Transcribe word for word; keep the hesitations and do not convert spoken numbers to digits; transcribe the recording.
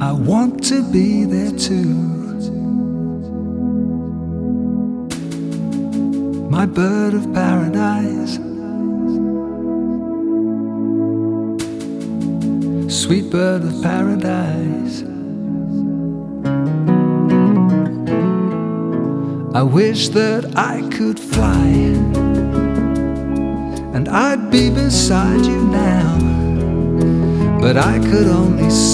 I want to be there too. My bird of paradise, sweet bird of paradise. I wish that I could fly, and I'd be beside you now, but I could only